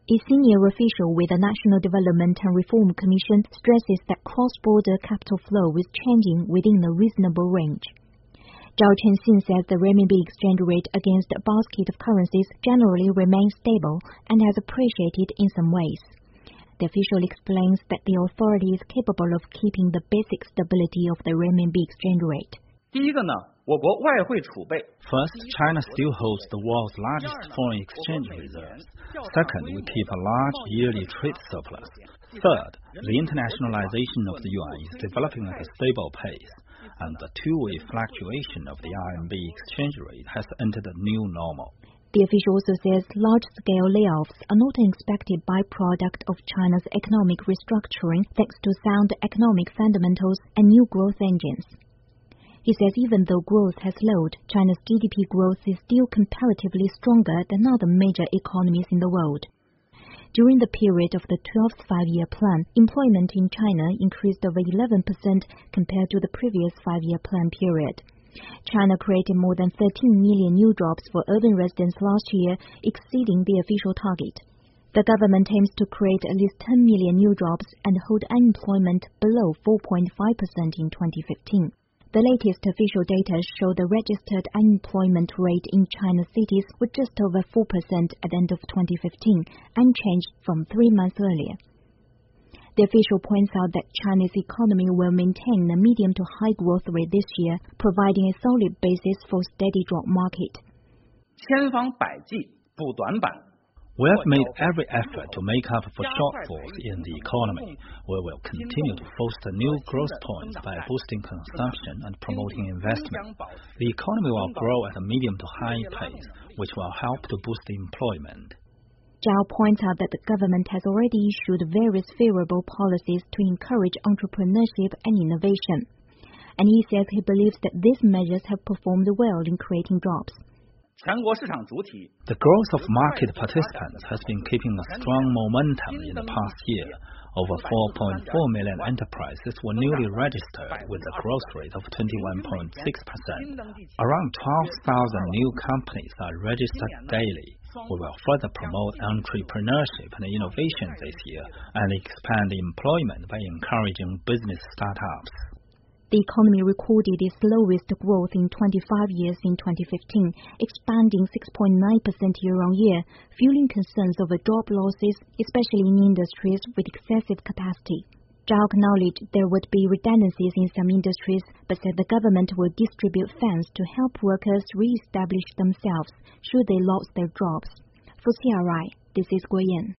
A senior official with the National Development and Reform Commission stresses that cross-border capital flow is changing within a reasonable range. Zhao Chenxin says the renminbi exchange rate against a basket of currencies generally remains stable and has appreciated in some ways. The official explains that the authority is capable of keeping the basic stability of the renminbi exchange rate. First, China still holds the world's largest foreign exchange reserves. Second, we keep a large yearly trade surplus. Third, the internationalization of the yuan is developing at a stable pace, and the two-way fluctuation of the RMB exchange rate has entered a new normal. The official also says large-scale layoffs are not an expected byproduct of China's economic restructuring thanks to sound economic fundamentals and new growth engines. He says even though growth has slowed, China's GDP growth is still comparatively stronger than other major economies in the world. During the period of the 12th five-year plan, employment in China increased over 11% compared to the previous five-year plan period. China created more than 13 million new jobs for urban residents last year, exceeding the official target. The government aims to create at least 10 million new jobs and hold unemployment below 4.5% in 2015. The latest official data show the registered unemployment rate in China's cities was just over 4% at the end of 2015, unchanged from 3 months earlier. The official points out that China's economy will maintain a medium to high growth rate this year, providing a solid basis for steady job market. We have made every effort to make up for shortfalls in the economy. We will continue to foster new growth points by boosting consumption and promoting investment. The economy will grow at a medium to high pace, which will help to boost employment. Zhao points out that the government has already issued various favorable policies to encourage entrepreneurship and innovation. And he says he believes that these measures have performed well in creating jobs. The growth of market participants has been keeping a strong momentum in the past year. Over 4.4 million enterprises were newly registered with a growth rate of 21.6%. Around 12,000 new companies are registered daily. We will further promote entrepreneurship and innovation this year and expand employment by encouraging business startups. The economy recorded its lowest growth in 25 years in 2015, expanding 6.9% year-on-year, fueling concerns over job losses, especially in industries with excessive capacity. Zhao acknowledged there would be redundancies in some industries, but said the government will distribute funds to help workers re-establish themselves should they lose their jobs. For CRI, this is Guo Yan.